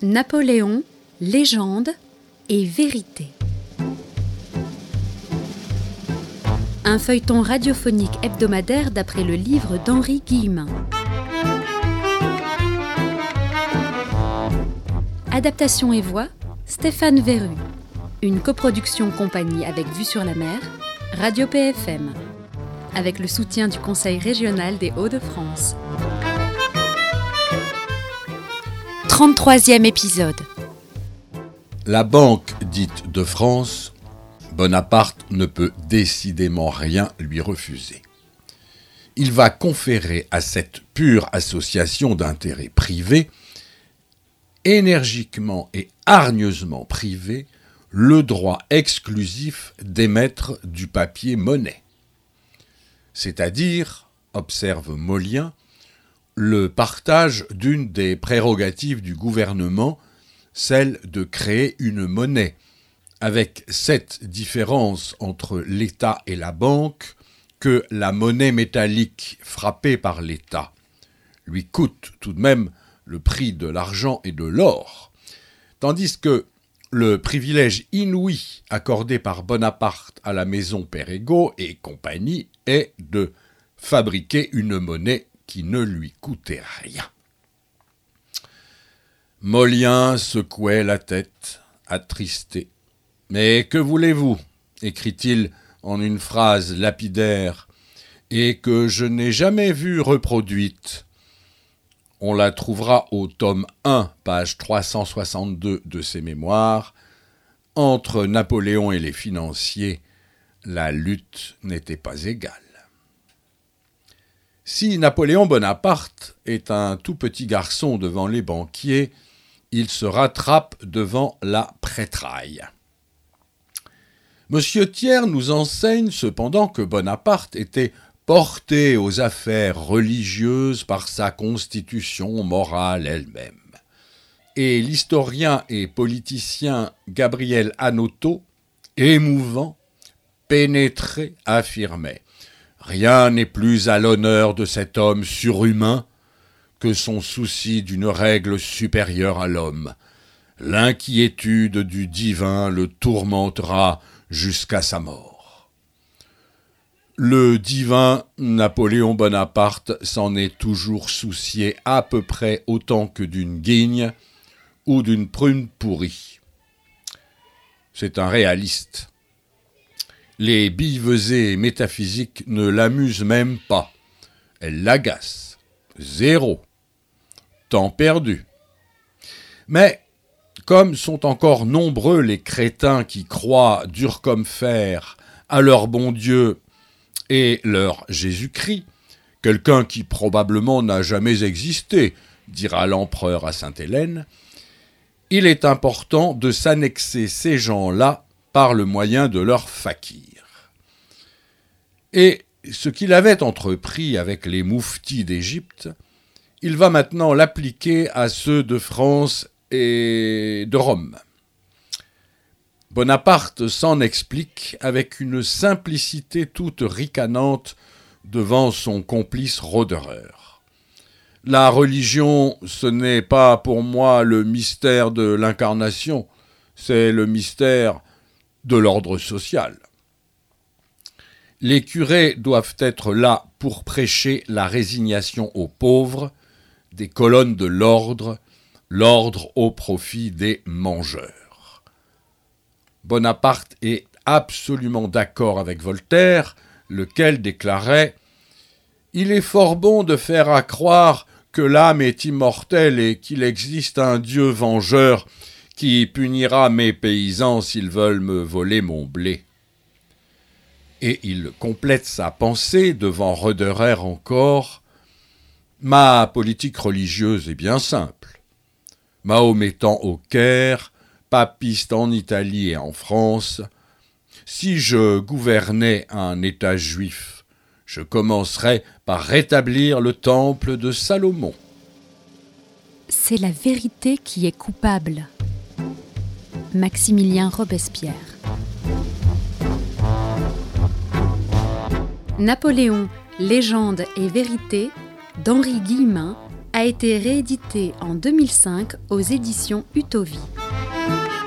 Napoléon, légende et vérité. Un feuilleton radiophonique hebdomadaire d'après le livre d'Henri Guillemin. Adaptation et voix, Stéphane Verru. Une coproduction compagnie avec Vue sur la Mer, Radio PFM. Avec le soutien du Conseil régional des Hauts-de-France. 33e épisode. La Banque dite de France, Bonaparte ne peut décidément rien lui refuser. Il va conférer à cette pure association d'intérêts privés, énergiquement et hargneusement privée, le droit exclusif d'émettre du papier monnaie. C'est-à-dire, observe Molien, le partage d'une des prérogatives du gouvernement, celle de créer une monnaie, avec cette différence entre l'État et la banque que la monnaie métallique frappée par l'État lui coûte tout de même le prix de l'argent et de l'or, tandis que le privilège inouï accordé par Bonaparte à la maison Perregaux et compagnie est de fabriquer une monnaie qui ne lui coûtait rien. Molien secouait la tête, attristé. « Mais que voulez-vous » écrit-il en une phrase lapidaire, et que je n'ai jamais vue reproduite. On la trouvera au tome 1, page 362 de ses mémoires. Entre Napoléon et les financiers, la lutte n'était pas égale. Si Napoléon Bonaparte est un tout petit garçon devant les banquiers, il se rattrape devant la prêtraille. Monsieur Thiers nous enseigne cependant que Bonaparte était porté aux affaires religieuses par sa constitution morale elle-même. Et l'historien et politicien Gabriel Hanotaux, émouvant, pénétré, affirmait « Rien n'est plus à l'honneur de cet homme surhumain que son souci d'une règle supérieure à l'homme. L'inquiétude du divin le tourmentera jusqu'à sa mort. » Le divin Napoléon Bonaparte s'en est toujours soucié à peu près autant que d'une guigne ou d'une prune pourrie. C'est un réaliste. Les billevesées métaphysiques ne l'amusent même pas. Elles l'agacent. Zéro. Temps perdu. Mais, comme sont encore nombreux les crétins qui croient, durs comme fer, à leur bon Dieu et leur Jésus-Christ, quelqu'un qui probablement n'a jamais existé, dira l'empereur à Sainte-Hélène, il est important de s'annexer ces gens-là par le moyen de leurs fakirs. Et ce qu'il avait entrepris avec les mouftis d'Égypte, il va maintenant l'appliquer à ceux de France et de Rome. Bonaparte s'en explique avec une simplicité toute ricanante devant son complice Roderer. La religion, ce n'est pas pour moi le mystère de l'incarnation, c'est le mystère de l'ordre social. Les curés doivent être là pour prêcher la résignation aux pauvres, des colonnes de l'ordre au profit des mangeurs. Bonaparte est absolument d'accord avec Voltaire, lequel déclarait « Il est fort bon de faire accroire que l'âme est immortelle et qu'il existe un Dieu vengeur qui punira mes paysans s'ils veulent me voler mon blé. » Et il complète sa pensée devant Roderer encore. « Ma politique religieuse est bien simple. Mahométan au Caire, papiste en Italie et en France, si je gouvernais un État juif, je commencerais par rétablir le temple de Salomon. » C'est la vérité qui est coupable. Maximilien Robespierre. Napoléon, légende et vérité d'Henri Guillemin, a été réédité en 2005 aux éditions Utovie.